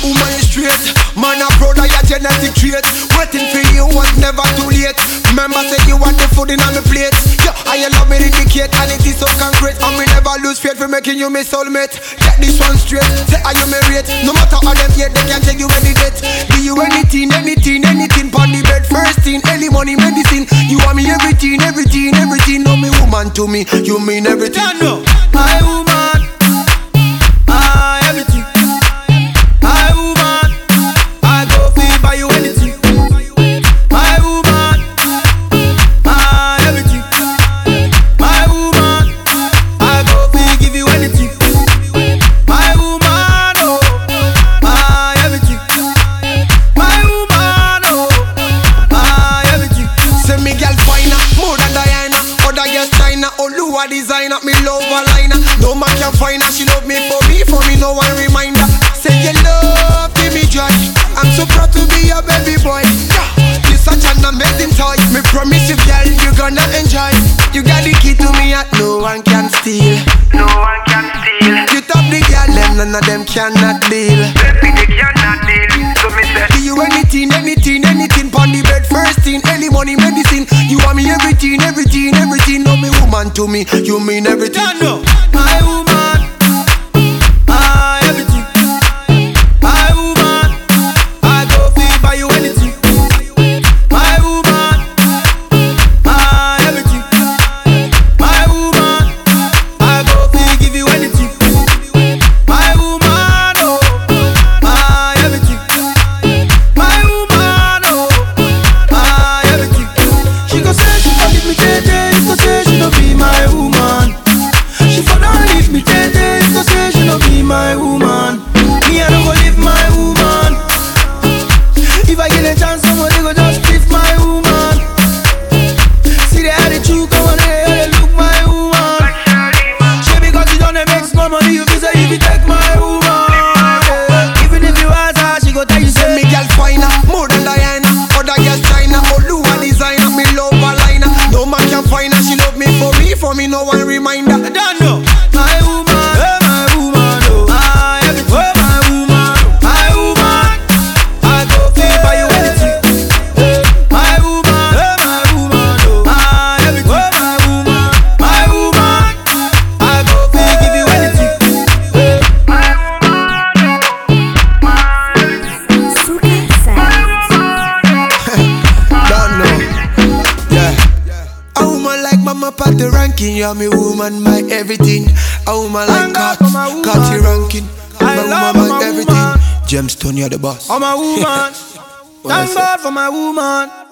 woman is straight. Man a proud of your genetic trait. Waiting for you was never too late. Remember say you want the food in on my plate. Yeah, and you love me indicate and it is so concrete. And me never lose faith for making you my soulmate. Get this one straight, say are you married? No matter how them hate, they can take you any date. Do you anything, anything, anything pon the bed. First thing, early money, medicine. You want me everything, everything, everything. No me woman to me, you mean everything. No, my woman, everything. My woman, I go feel buy you anything. My woman, everything. My woman, I go feel give you anything. My woman, oh, everything. My woman, oh, everything. Say me girl finer, more than Diana. Other girls China, Oluwa designer. Me love her liner. No man can find her, she love me, for me no one reminder. Say you love, give me joy. I'm so proud to be your baby boy. Yeah, you're such an amazing toy. Me promise you girl, you gonna enjoy. You got the key to me that no one can steal. No one can steal. You top the girl, them none of them cannot deal. Baby, they cannot deal. So me say, Do you anything, anything, anything pon the bed. First thing, early money, medicine. You want me everything, everything, everything. No me woman to me, you mean everything. No, my woman, everything. My woman, I go feel buy you anything. My woman, everything. My woman, I go feel give you anything. My woman, oh, everything. My woman, oh, everything. She go say she gon' leave me dead, she go say she no be my woman. She for don't leave me dead, she go say she no be my woman. Me I don't go leave my woman. If I get a chance, somebody go just leave my woman. See the attitude, come on, they look my woman. She because you don't make small money, you feel say if you take my woman. Even if you ask her, she go tell you Say say me girl finer, more than Diana. Other girls China, Oluwa designer. Me love her liner. No man can find her, she love me, for me no one reminder. I don't know. My woman, my woman, oh, everything. My woman, my woman, I go feel buy you anything. My woman, oh, everything. My woman, I go feel give you anything. Don't know, yeah. A woman like Mama Pat the ranking, you're me woman, my everything. A woman like Kat, Katty ranking. My love woman, my my everything. woman. Gemstone, you're the boss. Oh my woman, thank God for my woman.